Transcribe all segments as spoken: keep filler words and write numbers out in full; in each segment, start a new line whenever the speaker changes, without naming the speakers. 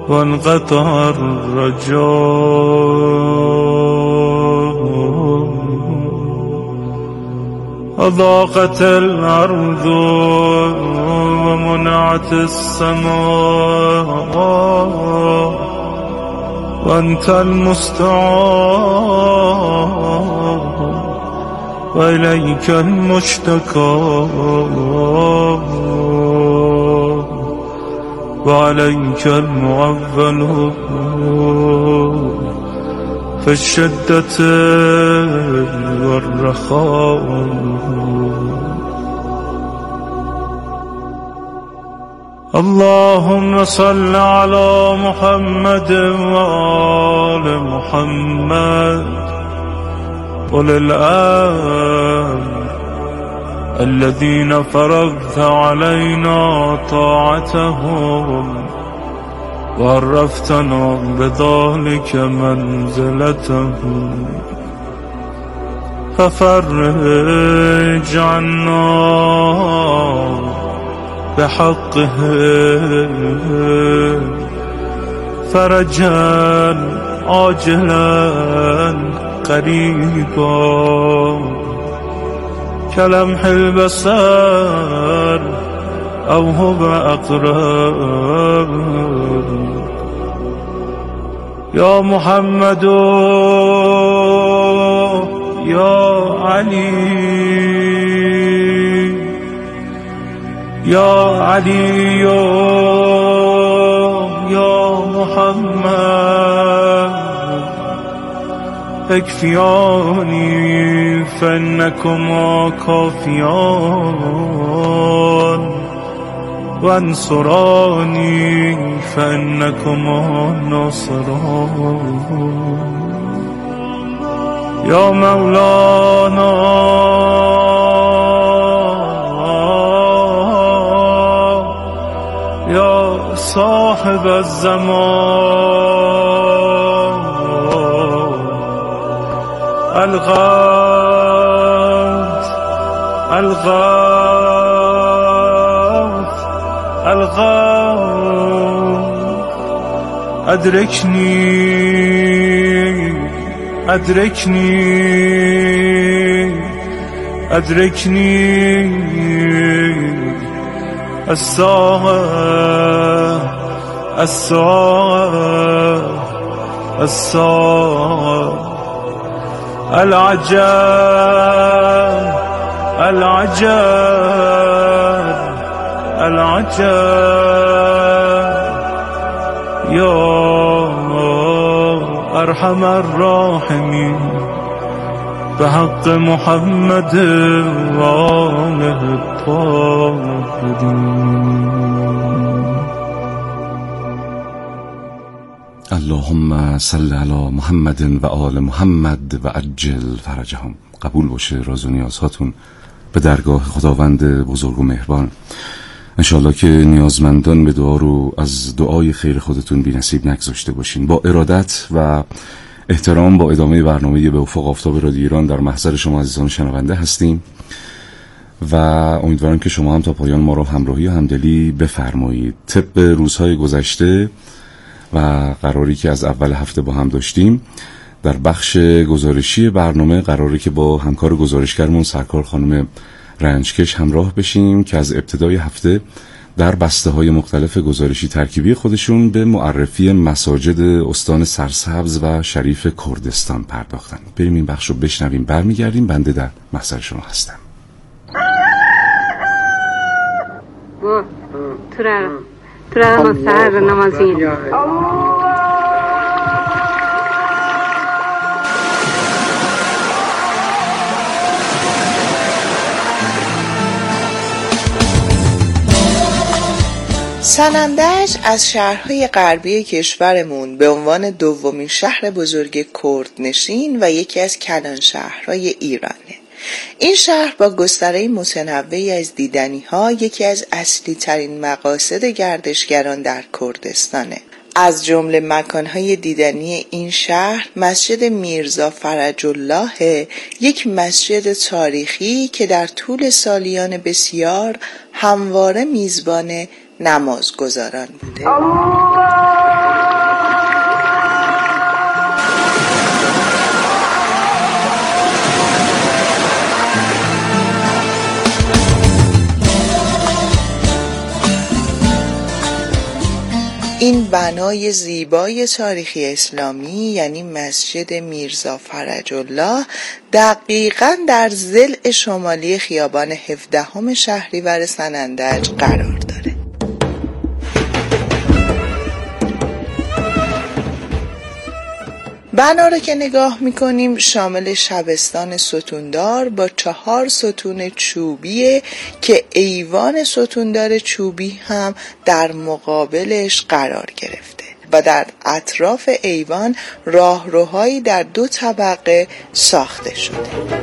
وانقطع الرجاء وضاقت الأرض ومنعت السماء وأنت المستعان وإليك المشتكى وعليك المعول في الشدة والرخاء. اللهم صل على محمد وآل محمد أولي الأمر الذين فرضت علينا طاعتهم وعرفتنا بذلك منزلتهم ففرج عنا بحقهم فرجا عاجلا قريبا كلمح البصر أو هو أقرب. يا محمد يا علي يا علي يا محمد اكفياني فإنكما كافيان وانصراني فإنكما ناصران. يا مولانا يا صاحب الزمان الغوث الغوث الغوث أدركني أدركني أدركني الساعة الساعة الساعة العجب العجب العجب. يا أرحم الراحمين بحق محمد وآله الطاهرين.
اللهم صل علی محمد و آل محمد و عجل فرجهم. قبول باشه راز و نیازهاتون به درگاه خداوند بزرگ و مهربان. انشالله که نیازمندان به دعا رو از دعای خیر خودتون بی نصیب نگذاشته باشین. با ارادت و احترام با ادامه برنامه به افق آفتاب رادیو ایران در محضر شما عزیزان شنونده هستیم و امیدوارم که شما هم تا پایان ما رو همراهی و همدلی بفرمایید. طبق روزهای گذشته و قراری که از اول هفته با هم داشتیم، در بخش گزارشی برنامه قراره که با همکار گزارشگرمون سرکار خانم رنجکش همراه بشیم که از ابتدای هفته در بسته های مختلف گزارشی ترکیبی خودشون به معرفی مساجد استان سرسبز و شریف کردستان پرداختن. بریم این بخش رو بشنویم، برمیگردیم. بنده در محضر شما هستم.
ترى ترى مسار نمازين
سنندج از شهرهای غربی کشورمون به عنوان دومین شهر بزرگ کردنشین و یکی از کلان شهرهای ایرانه. این شهر با گستره متنوعی از دیدنی‌ها یکی از اصلی ترین مقاصد گردشگران در کردستانه. از جمله مکانهای دیدنی این شهر مسجد میرزا فرج الله، یک مسجد تاریخی که در طول سالیان بسیار همواره میزبان نمازگزاران بوده. الله این بنای زیبای تاریخی اسلامی یعنی مسجد میرزا فرج الله دقیقاً در ضلع شمالی خیابان هفدهم شهریور سنندج قرار داره. بنا رو که نگاه میکنیم شامل شبستان ستوندار با چهار ستون چوبیه که ایوان ستوندار چوبی هم در مقابلش قرار گرفته و در اطراف ایوان راهروهایی در دو طبقه ساخته شده.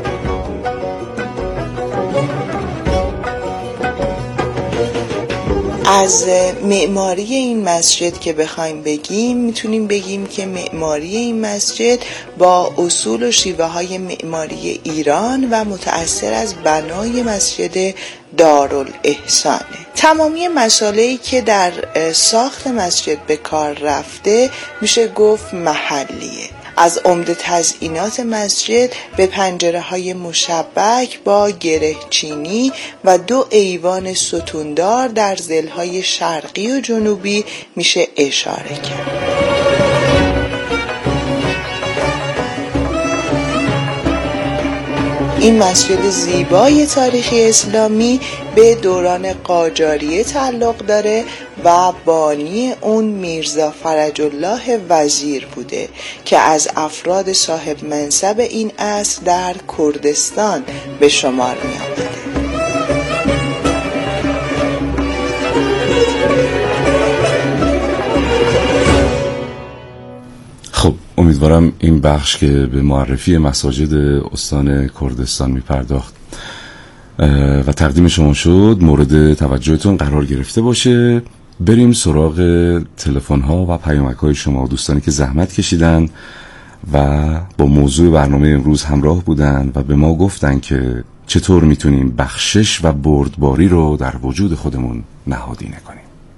از معماری این مسجد که بخوایم بگیم میتونیم بگیم که معماری این مسجد با اصول و شیوه های معماری ایران و متأثر از بنای مسجد دارالاحسانه. تمامی مسائلی که در ساخت مسجد به کار رفته میشه گفت محلیه. از عمده تزئینات مسجد به پنجره‌های مشبک با گرهچینی و دو ایوان ستوندار در ضلع‌های شرقی و جنوبی میشه اشاره کرد. این مسجد زیبای تاریخی اسلامی به دوران قاجاریه تعلق داره و بانی اون میرزا فرج الله وزیر بوده که از افراد صاحب منصب این عصر در کردستان به شمار می آمده.
خب امیدوارم این بخش که به معرفی مساجد استان کردستان می پرداخت و تقدیم شما شد مورد توجهتون قرار گرفته باشه. بریم سراغ تلفن ها و پیامک های شما دوستانی که زحمت کشیدن و با موضوع برنامه امروز همراه بودن و به ما گفتن که چطور میتونیم بخشش و بردباری رو در وجود خودمون نهادینه کنیم.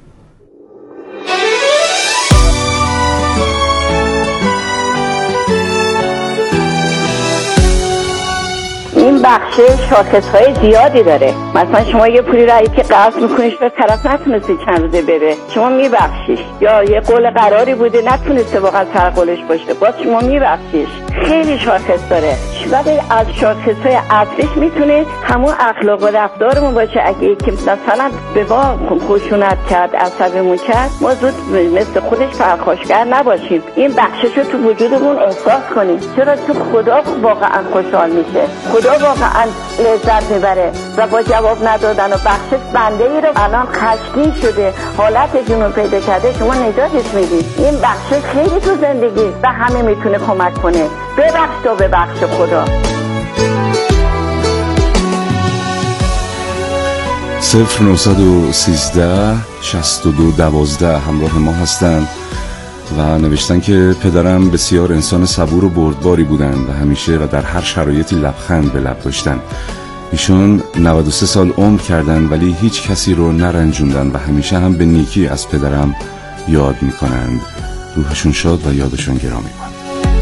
این بخشه شاخص‌های زیادی داره. مثلا شما یه پولی رایی که قرض میکنیش به طرف نتونستی چند روزه بره، شما میبخشیش. یا یه قول قراری بوده نتونسته واقعا سر قولش باشه، باز شما میبخشیش. خیلی شاخص داره. ولی از شاخص‌های اصلیش میتونه همون اخلاق و رفتارمون باشه. اگه یکی مثلا به ما خشونت کرد، عصبیمون کرد، ما زود مثل خودش پرخاشگر نباشیم. این بخشش رو تو وجودمون احساس کنیم. چرا؟ تو خدا واقعا خوشحال میشه. خدا واقعا لذت میبره و با جواب ندادن و بخشش بنده ای رو الان خشمگین شده، حالت جنون پیدا کرده، شما نجاتش میدید. این بخشش خیلی تو زندگی و همه میتونه کمک کنه. ببخش و ببخش خدا.
صفر نهصد و سیزده شصت و دو دوازده همراه ما هستند و نوشتن که پدرم بسیار انسان صبور و بردباری بودند و همیشه و در هر شرایطی لبخند به لب داشتن. ایشون نود و سه سال عمر کردن ولی هیچ کسی رو نرنجوندن و همیشه هم به نیکی از پدرم یاد میکنند. روحشون شاد و یادشون گرامی باد.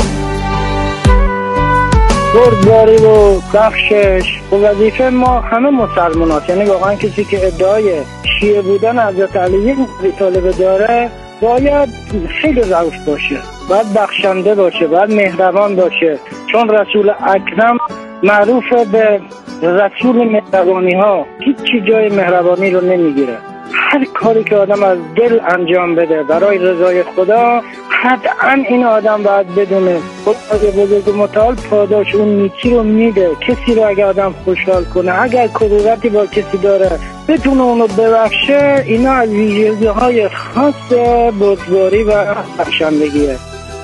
بردباری و بخشش و وظیفه ما همه مسلمانات، یعنی واقعا کسی که ادعای شیعه بودن حضرت علی ابی طالب داره باید خیلی رؤوف باشه، باید بخشنده باشه، باید مهربان باشه، چون رسول اکرم معروف به رسول مهربانی ها، هیچی جای مهربانی رو نمیگیره. هر کاری که آدم از دل انجام بده برای رضای خدا، قطعا این آدم باید بدونه خدای بزرگ متعال پاداش اون نیکی رو میده. کسی رو اگه آدم خوشحال کنه، اگر کدورتی با کسی داره بتونه اونو ببخشه، اینا از ویژگی های خاص بردباری و بخشندگیه.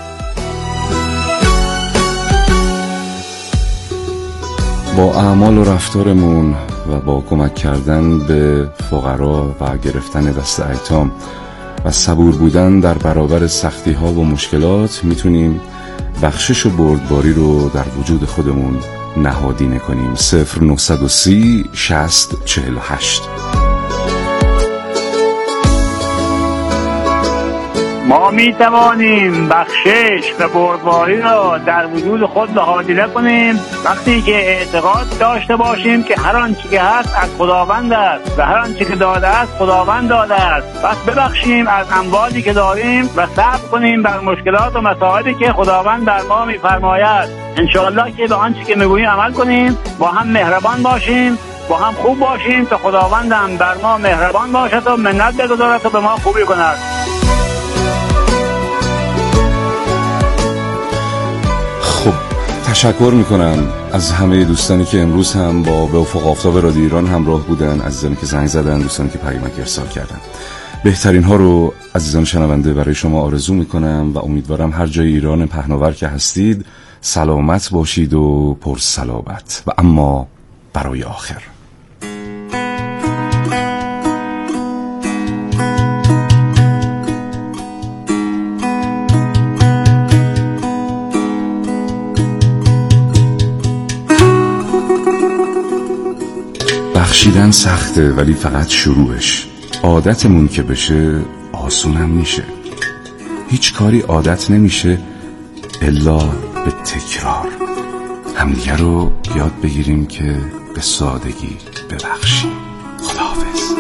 با اعمال و رفتارمون و با کمک کردن به فقرا و گرفتن دست ایتام و صبور بودن در برابر سختی ها و مشکلات میتونیم بخشش و بردباری رو در وجود خودمون نهادینه کنیم. صفر نهصد و سی شصت چهل و هشت.
ما می توانیم بخشش و بردباری را در وجود خود بحادیله کنیم وقتی که اعتقاد داشته باشیم که هر آنچه که هست از خداوند است و هر آنچه که داده است خداوند داده است. پس ببخشیم از اموالی که داریم و صبر کنیم بر مشکلات و مسائلی که خداوند بر ما می‌فرماید. انشاءالله که به آنچه که می‌گوییم عمل کنیم، با هم مهربان باشیم، با هم خوب باشیم تا خداوند هم بر ما مهربان باشد و منت بگذارد و به ما خوبی کند.
خب تشکر میکنم از همه دوستانی که امروز هم با به افق آفتاب رادیو ایران همراه بودن، عزیزانی که زنگ زدن، دوستانی که پیامک ارسال کردن. بهترین ها رو عزیزان شنونده برای شما آرزو میکنم و امیدوارم هر جای ایران پهناور که هستید سلامت باشید و پرسلامت. و اما برای آخر بخشیدن سخته ولی فقط شروعش. عادتمون که بشه آسونم میشه. هیچ کاری عادت نمیشه الا به تکرار. همدیگه رو یاد بگیریم که به سادگی ببخشیم. خداحافظ.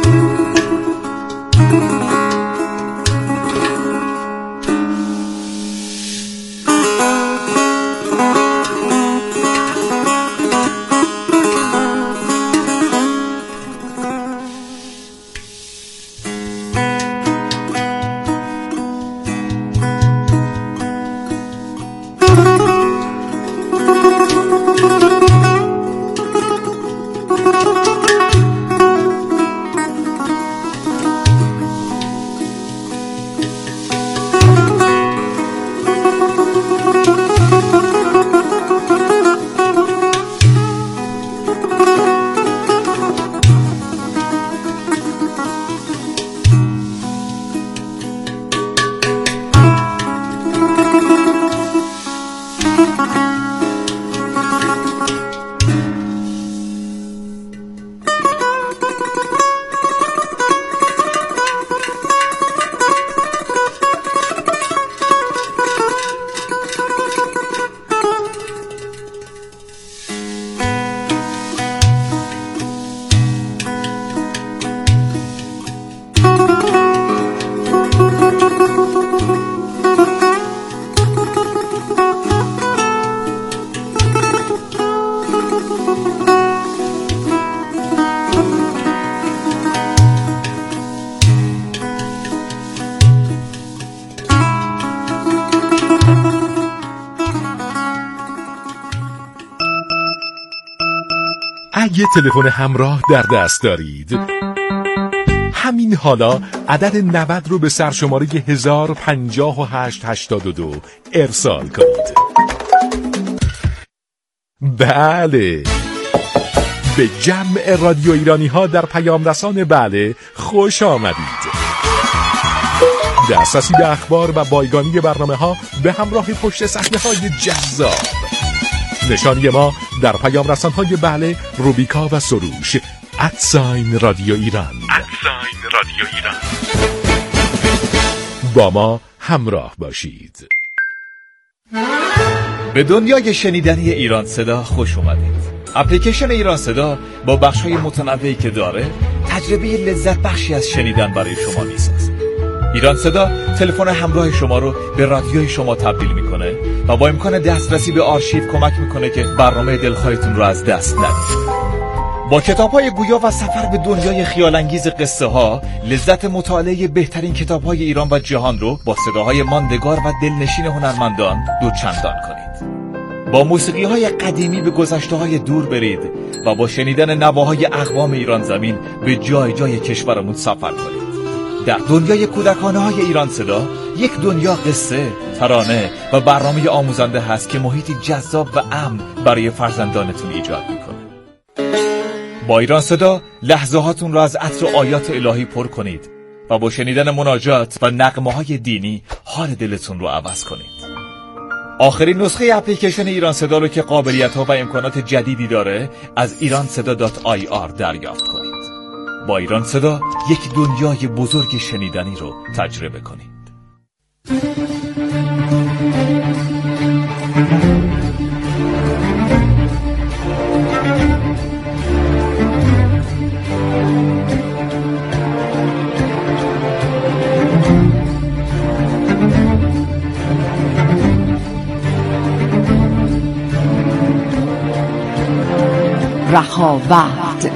اگه تلفن همراه در دست دارید همین حالا عدد نود رو به سرشماره هزار و پنجاه و هشت هشتاد و دو ارسال کنید. بله، به جمع رادیو ایرانی ها در پیام رسان بله خوش آمدید. دسترسی به اخبار و بایگانی برنامه ها به همراه پشت صحنه های جذاب. نشانی ما در پیام رسان های بله، روبیکا و سروش. ادساین رادیو ایران. ادساین رادیو ایران. با ما همراه باشید.
به دنیای شنیدنی ایران صدا خوش اومدید. اپلیکیشن ایران صدا با بخش‌های متنوعی که داره تجربه لذت بخشی از شنیدن برای شما میسازه. ایران صدا تلفن همراه شما رو به رادیوی شما تبدیل میکنه و با امکان دسترسی به آرشیو کمک میکنه که برنامه دلخواهتون رو از دست ندید. با کتاب‌های گویا و سفر به دنیای خیال‌انگیز قصه ها، لذت مطالعه بهترین کتاب‌های ایران و جهان رو با صداهای ماندگار و دلنشین هنرمندان دوچندان کنید. با موسیقی‌های قدیمی به گذشته‌های دور برید و با شنیدن نواهای اقوام ایران زمین به جای جای کشورمون سفر کنید. در دنیای کودکانه‌های ایران صدا، یک دنیا قصه، ترانه و برنامه آموزنده هست که محیطی جذاب و امن برای فرزندانتون ایجاد می‌کنه. با ایران صدا لحظه هاتون را از عطر آیات الهی پر کنید و با شنیدن مناجات و نغمه‌های دینی حال دلتون رو عوض کنید. آخرین نسخه اپلیکیشن ایران صدا رو که قابلیت‌ها و امکانات جدیدی داره از ایران صدا دات آی آر دریافت کنید. با ایران صدا یک دنیای بزرگ شنیدنی رو تجربه کنید.
رهاورد.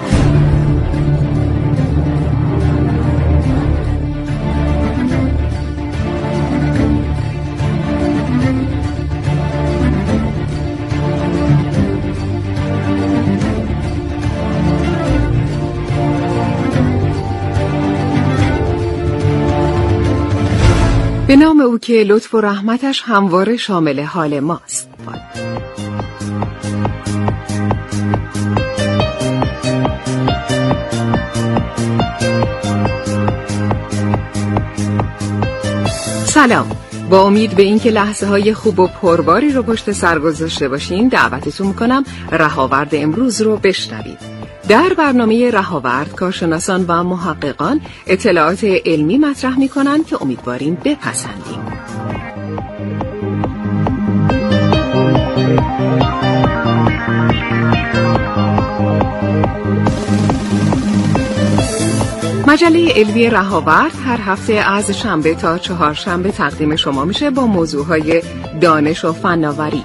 به نام او که لطف و رحمتش همواره شامل حال ماست. سلام، با امید به اینکه لحظه های خوب و پرباری رو پشت سر گذاشته باشین دعوتتون میکنم رهاورد امروز رو بشنوید. در برنامه رهاورد کارشناسان و محققان اطلاعات علمی مطرح میکنن که امیدواریم بپسندیم. مجله علمی رهاورد هر هفته از شنبه تا چهارشنبه تقدیم شما میشه با موضوعهای دانش و فناوری.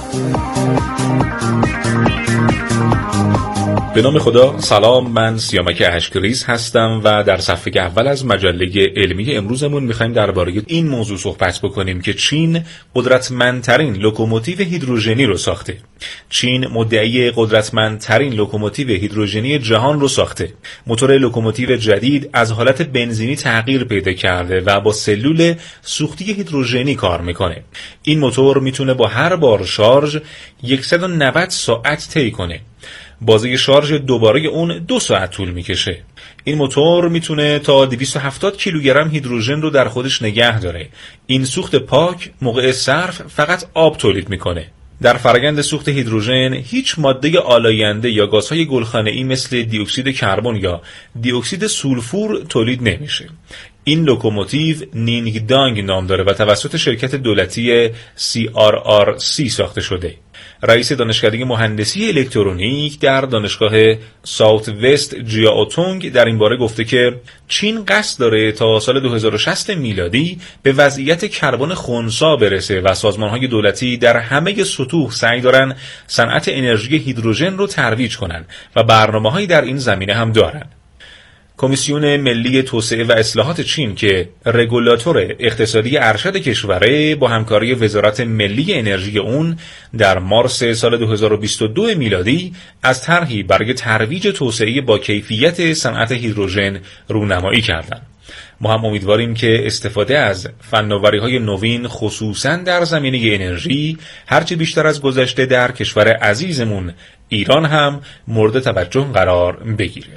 به نام خدا، سلام، من سیامک اشکریز هستم و در صفحه اول از مجله علمی امروزمون میخوایم درباره این موضوع صحبت بکنیم که چین قدرتمندترین لوکوموتیو هیدروژنی رو ساخته. چین مدعی قدرتمندترین لوکوموتیو هیدروژنی جهان رو ساخته. موتور لوکوموتیو جدید از حالت بنزینی تغییر پیدا کرده و با سلول سوختی هیدروژنی کار میکنه. این موتور میتونه با هر بار شارژ صد و نود ساعت طی کنه. بازه شارژ دوباره اون دو ساعت طول میکشه. این موتور میتونه تا دویست و هفتاد کیلوگرم هیدروژن رو در خودش نگه داره. این سوخت پاک موقع صرف فقط آب تولید میکنه. در فرآیند سوخت هیدروژن هیچ ماده آلاینده یا گازهای گلخانه‌ای مثل دی اکسید کربن یا دی اکسید سولفور تولید نمیشه. این لوکوموتیو نینگ دانگ نام داره و توسط شرکت دولتی سی آر آر سی ساخته شده. رئیس دانشکده مهندسی الکترونیک در دانشگاه ساوت وست جیائوتونگ در این باره گفته که چین قصد داره تا سال دو هزار و شصت میلادی به وضعیت کربن خنثی برسه و سازمان‌های دولتی در همه سطوح سعی دارن صنعت انرژی هیدروژن رو ترویج کنن و برنامه‌هایی در این زمینه هم دارن. کمیسیون ملی توسعه و اصلاحات چین که رگولاتور اقتصادی ارشد کشوره با همکاری وزارت ملی انرژی اون در مارس سال دو هزار و بیست و دو میلادی از طرحی برای ترویج توسعه با کیفیت صنعت هیدروژن رونمایی کردند. ما هم امیدواریم که استفاده از فناوری‌های نوین خصوصاً در زمینه انرژی هرچه بیشتر از گذشته در کشور عزیزمون ایران هم مورد توجه قرار بگیره.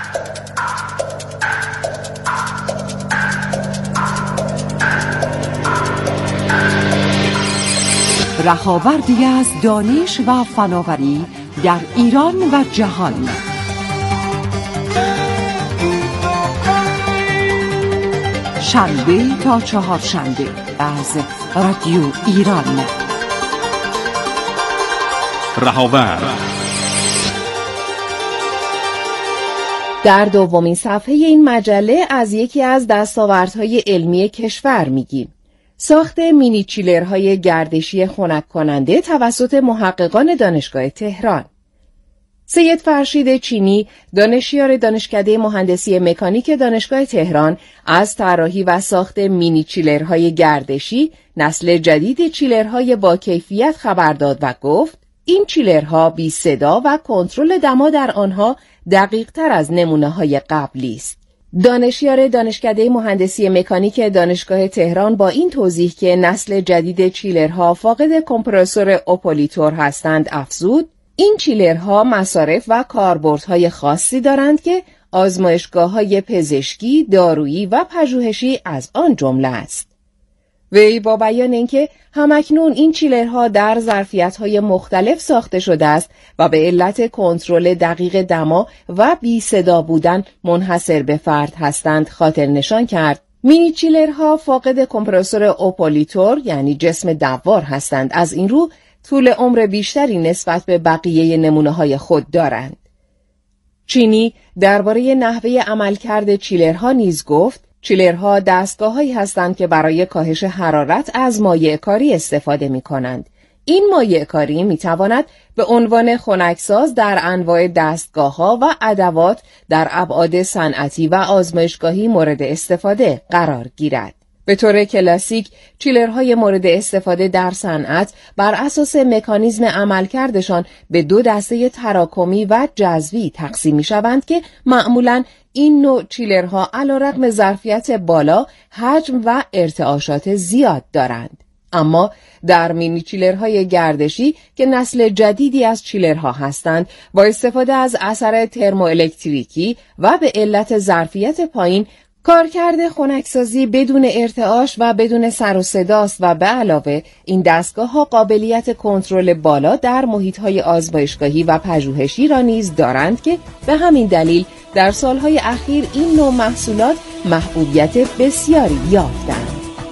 رهاوردی از دانش و فناوری در ایران و جهان. شنبه تا چهارشنبه از رادیو ایران.
رهاورد
در دومین صفحه این مجله از یکی از دستاوردهای علمی کشور میگیم. ساخت مینی چیلرهای گردشی خنک کننده توسط محققان دانشگاه تهران. سید فرشید چینی، دانشیار دانشکده مهندسی مکانیک دانشگاه تهران، از طراحی و ساخت مینی چیلرهای گردشی، نسل جدید چیلرهای با کیفیت خبر داد و گفت این چیلرها بی صدا و کنترل دما در آنها دقیق تر از نمونه‌های قبلی است. دانشیار دانشکده مهندسی مکانیک دانشگاه تهران با این توضیح که نسل جدید چیلرها فاقد کمپرسور اوپولیتور هستند افزود این چیلرها مصارف و کاربردهای خاصی دارند که آزمایشگاه‌های پزشکی، دارویی و پژوهشی از آن جمله است. وی با بیان اینکه همکنون این چیلرها در ظرفیت‌های مختلف ساخته شده است و به علت کنترل دقیق دما و بی صدا بودن منحصر به فرد هستند خاطر نشان کرد مینی چیلرها فاقد کمپرسور اوپولیتور یعنی جسم دوار هستند. از این رو طول عمر بیشتری نسبت به بقیه نمونه‌های خود دارند. چینی درباره نحوه عملکرد چیلرها نیز گفت: چیلرها دستگاه‌هایی هستند که برای کاهش حرارت از مایع کاری استفاده می‌کنند. این مایع کاری می‌تواند به عنوان خنکساز در انواع دستگاه‌ها و ادوات در ابعاد صنعتی و آزمایشگاهی مورد استفاده قرار گیرد. به طور کلاسیک چیلرهای مورد استفاده در صنعت بر اساس مکانیزم عملکردشان به دو دسته تراکمی و جذبی تقسیم می‌شوند که معمولاً این نوع چیلرها علیرغم ظرفیت بالا، حجم و ارتعاشات زیاد دارند. اما در مینی چیلرهای گردشی که نسل جدیدی از چیلرها هستند، با استفاده از اثر ترموالکتریکی و به علت ظرفیت پایین، کارکرد خنکسازی بدون ارتعاش و بدون سر و صداست و به علاوه این دستگاه‌ها قابلیت کنترل بالا در محیط‌های آزمایشگاهی و پژوهشی را نیز دارند که به همین دلیل در سالهای اخیر این نوع محصولات محبوبیت بسیاری یافتند.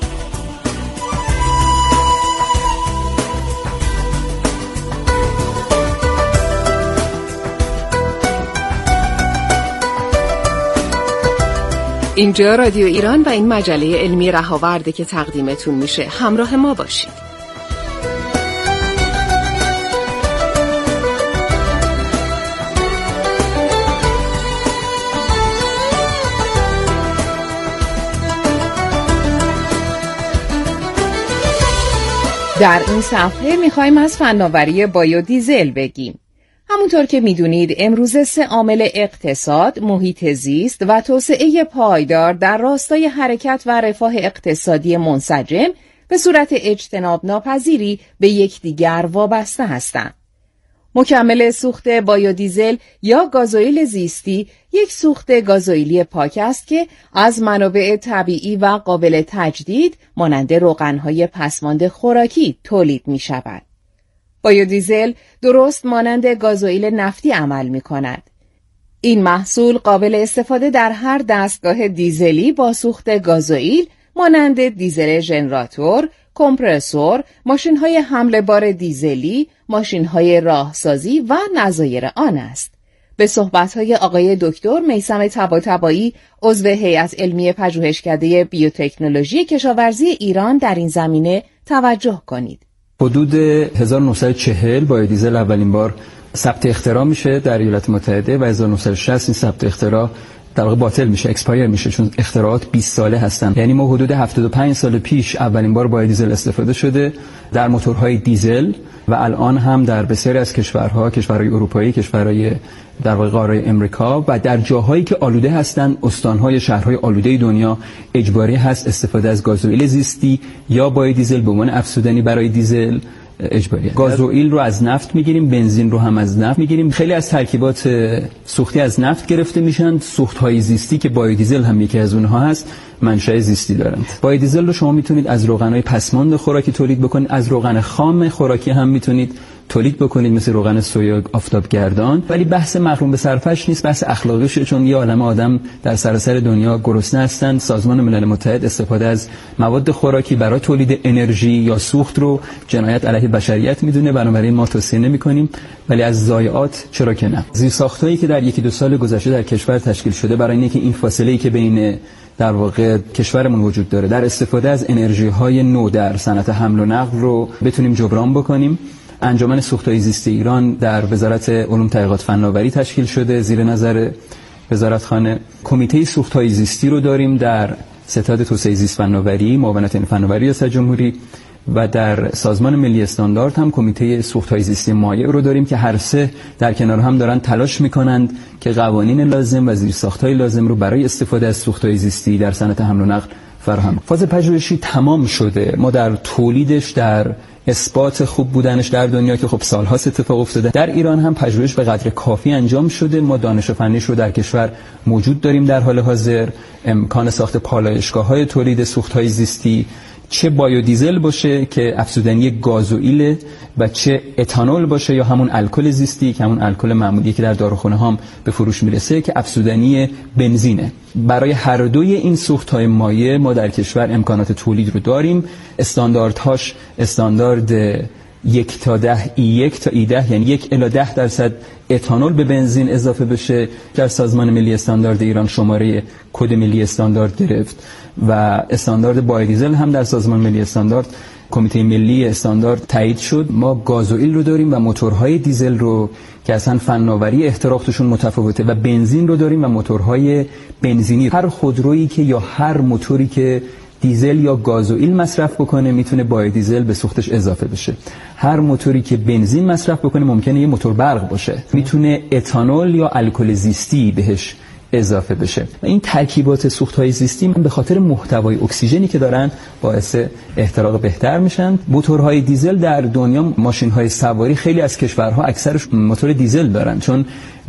اینجا رادیو ایران و این مجله علمی رهاورده که تقدیمتون میشه. همراه ما باشید. در این صفحه میخوایم از فناوری بایودیزل بگیم. همونطور که میدونید امروزه سه عامل اقتصاد، محیط زیست و توسعه پایدار در راستای حرکت و رفاه اقتصادی منسجم به صورت اجتناب ناپذیری به یکدیگر وابسته هستند. مکمل سوخت بایودیزل یا گازوئیل زیستی یک سوخت گازوئیلی پاک است که از منابع طبیعی و قابل تجدید مانند روغن‌های پسماند خوراکی تولید می شود. بایودیزل درست مانند گازوئیل نفتی عمل می کند. این محصول قابل استفاده در هر دستگاه دیزلی با سوخت گازوئیل مانند دیزل ژنراتور، کمپرسور، ماشین‌های حمل بار دیزلی، ماشین‌های راهسازی و نظایر آن است. به صحبت‌های آقای دکتر میثم طباطبایی، عضو هیئت علمی پژوهشکده بیوتکنولوژی کشاورزی ایران در این زمینه توجه کنید.
حدود هزار و نهصد و چهل بایودیزل اولین بار ثبت اختراع میشه در ایالات متحده و هزار و نهصد و شصت این ثبت اختراع در واقع باطل میشه، اکسپایر میشه، چون اختراعات بیست ساله هستن. یعنی ما حدود هفتاد و پنج سال پیش اولین بار بایودیزل استفاده شده در موتورهای دیزل و الان هم در بسیاری از کشورها، کشورهای اروپایی، کشورهای در واقع قاره امریکا و در جاهایی که آلوده هستن، استانهای شهرهای آلوده دنیا اجباری هست استفاده از گازوئیل زیستی یا بایودیزل به عنوان افزودنی برای دیزل اجباریه. گازوئیل رو از نفت میگیریم، بنزین رو هم از نفت میگیریم. خیلی از ترکیبات سوختی از نفت گرفته میشن. سوخت‌های زیستی که بایودیزل هم یکی از اونها هست منشأ زیستی دارند. بایودیزل رو شما میتونید از روغن‌های پسماند خوراکی تولید بکنید، از روغن خام خوراکی هم میتونید تولید بکنید مثل روغن سویا آفتابگردان. ولی بحث محروم به صرفش نیست، بحث اخلاقیشه، چون یه عالمه آدم در سراسر دنیا گرسنه هستند. سازمان ملل متحد استفاده از مواد خوراکی برای تولید انرژی یا سوخت رو جنایت علیه بشریت میدونه، بنابراین ما توصیه نمی‌کنیم. ولی از ضایعات چرا که نه. زیرساختایی که در یکی دو سال گذشته در کشور تشکیل شده برای اینکه این فاصله‌ای که بین در واقع کشورمون وجود داره در استفاده از انرژی‌های نو در صنعت حمل و نقل رو بتونیم جبران بکنیم. انجمن سوخت‌های زیست ایران در وزارت علوم تحقیقات فناوری تشکیل شده زیر نظر وزارتخانه. کمیته سوخت‌های زیستی رو داریم در ستاد توسعه زیست فناوری، معاونت فناوری ریاست جمهوری، و در سازمان ملی استاندارد هم کمیته سوخت‌های زیستی مایع رو داریم که هر سه در کنار هم دارن تلاش میکنند که قوانین لازم و زیرساخت‌های لازم رو برای استفاده از سوخت‌های زیستی در صنعت حمل و نقل فراهم. فاز پژوهشی تمام شده. ما در تولیدش، در اثبات خوب بودنش در دنیا که خب سال‌هاست اتفاق افتاده، در ایران هم پژوهش به قدر کافی انجام شده. ما دانش فنیش رو در کشور موجود داریم در حال حاضر. امکان ساخت پالایشگاه‌های تولید سوخت‌های زیستی، چه بایودیزل باشه که افزودنی گازوئیل و چه اتانول باشه یا همون الکل زیستی که همون الکل معمولی که در داروخانه هم به فروش میرسه که افزودنی بنزینه. برای هر دوی این سوخت‌های مایع ما در کشور امکانات تولید رو داریم. استانداردهاش استاندارد یک تا ده ای یک تا ای ده، یعنی یک الی ده درصد اتانول به بنزین اضافه بشه. در سازمان ملی استاندارد ایران شماره کد ملی استاندارد گرفت و استاندارد بایودیزل هم در سازمان ملی استاندارد کمیته ملی استاندارد تایید شد. ما گازوئیل رو داریم و موتورهای دیزل رو که اصلا فناوری احتراقشون متفاوته و بنزین رو داریم و موتورهای بنزینی. هر خودرویی که یا هر موتوری که دیزل یا گازوئیل مصرف بکنه میتونه بایودیزل به سوختش اضافه بشه. هر موتوری که بنزین مصرف بکنه ممکنه یه موتور برق باشه، میتونه اتانول یا الکل زیستی بهش اضافه بشه. و این ترکیبات سوخت‌های زیستی به خاطر محتوای اکسیژنی که دارن باعث احتراق بهتر میشن. موتورهای دیزل در دنیا، ماشین‌های سواری خیلی از کشورها اکثرش موتور دیزل دارن، چون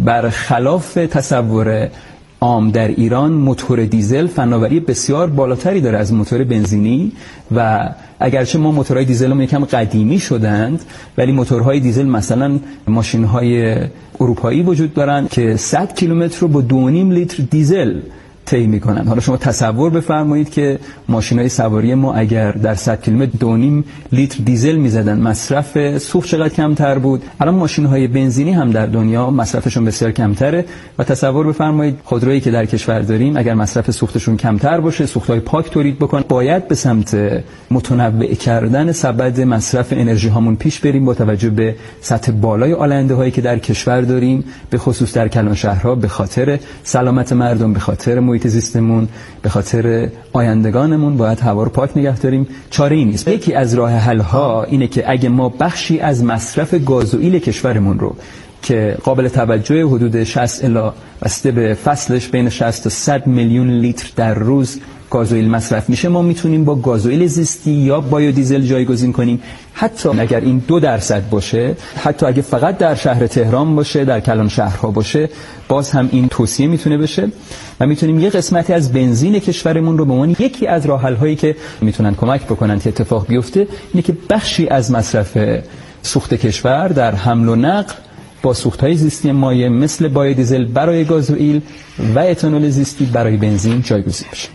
برخلاف تصور عام در ایران موتور دیزل فناوری بسیار بالاتری داره از موتور بنزینی و اگرچه ما موتورهای دیزلمون یکم قدیمی شدند ولی موتورهای دیزل مثلا ماشین‌های اروپایی وجود دارن که صد کیلومتر رو با دو و نیم لیتر دیزل طی میکنن. حالا شما تصور بفرمایید که ماشین‌های سواری ما اگر در صد کیلومتر دو و نیم لیتر دیزل میزدن مصرف سوخت چقدر کمتر بود. الان ماشین‌های بنزینی هم در دنیا مصرفشون بسیار کمتره و تصور بفرمایید خودرویی که در کشور داریم اگر مصرف سوختشون کمتر باشه، سوخت‌های پاک تولید بکنن، باید به سمت متنوع کردن سبد مصرف انرژی هامون پیش بریم با توجه به سطح بالای آلاینده‌هایی که در کشور داریم، به خصوص در کلان شهرها، به خاطر سلامت مردم، به خاطر محیط زیستمون، به خاطر آیندگانمون باید هوا رو پاک نگه داریم. چاره ای نیست. یکی از راه حل ها اینه که اگه ما بخشی از مصرف گازوئیل کشورمون رو که قابل توجه حدود شصت الی بسته به فصلش بین شصت تا صد میلیون لیتر در روز گازوئیل مصرف میشه، ما میتونیم با گازوئیل زیستی یا بایودیزل جایگزین کنیم. حتی اگر این دو درصد باشه، حتی اگه فقط در شهر تهران باشه، در کلان شهرها باشه، باز هم این توصیه میتونه بشه و میتونیم یه قسمتی از بنزین کشورمون رو به عنوان یکی از راه حل هایی که میتونن کمک بکنن که اتفاق بیفته اینه که بخشی از مصرف سوخت کشور در حمل و نقل با سوخت‌های زیستی مایع مثل بایودیزل برای گازوئیل و اتانول زیستی برای بنزین جایگزین بشه.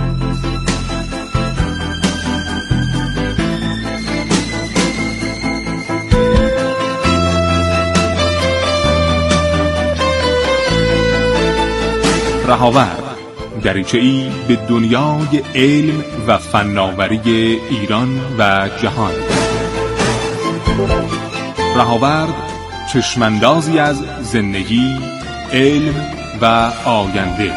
رهاورد، دریچه‌ای به دنیای علم و فناوری ایران و جهان. رهاورد، چشماندازی از زندگی، علم و آینده.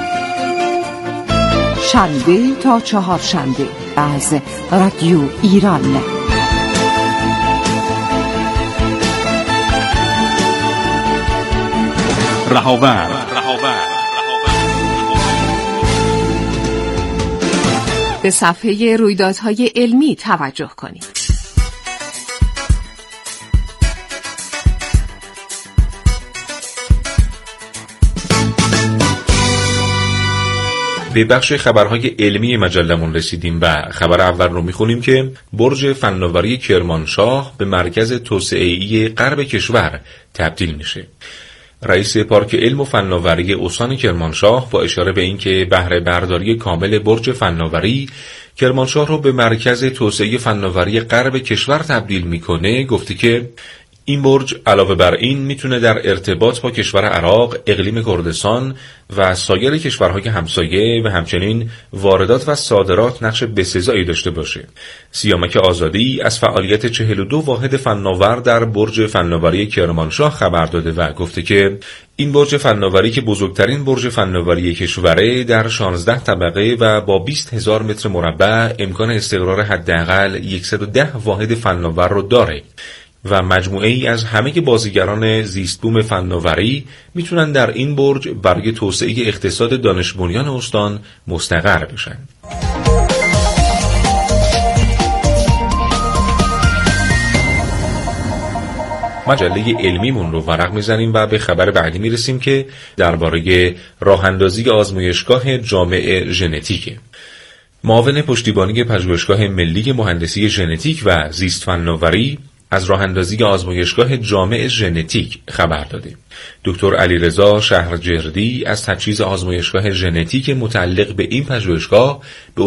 شنبه تا چهارشنبه از رادیو ایران.
رهاورد.
به صفحه رویدادهای علمی توجه کنید.
به بخش خبرهای علمی مجلمون رسیدیم و خبر اول رو میخونیم که برج فناوری کرمانشاه به مرکز توسعه‌ای غرب کشور تبدیل میشه. رئیس پارک علم و فناوری استان کرمانشاه با اشاره به اینکه بهره برداری کامل برج فناوری کرمانشاه رو به مرکز توسعه فناوری غرب کشور تبدیل میکنه گفته که این برج علاوه بر این میتونه در ارتباط با کشور عراق، اقلیم کردستان و سایر کشورهای همسایه و همچنین واردات و صادرات نقش بسزایی داشته باشه. سیامک آزادی از فعالیت چهل و دو واحد فناور در برج فناوری کرمانشاه خبر داده و گفته که این برج فناوری که بزرگترین برج فناوری کشوره در شانزده طبقه و با بیست هزار متر مربع امکان استقرار حداقل صد و ده واحد فناور رو داره و مجموعه ای از همه بازیگران زیستبوم فناوری میتونن در این برج برای توسعه اقتصاد دانش بنیان استان مستقر بشن. مجله علمیمون رو ورق میزنیم و به خبر بعدی میرسیم که درباره راه اندازی آزمایشگاه جامع ژنتیکه. معاون پشتیبانی پژوهشگاه ملی مهندسی ژنتیک و زیست فناوری از راه اندازی آزمایشگاه جامع ژنتیک خبر دادیم. دکتر علیرضا شهرجردی از تجهیز آزمایشگاه ژنتیک متعلق به این پژوهشگاه به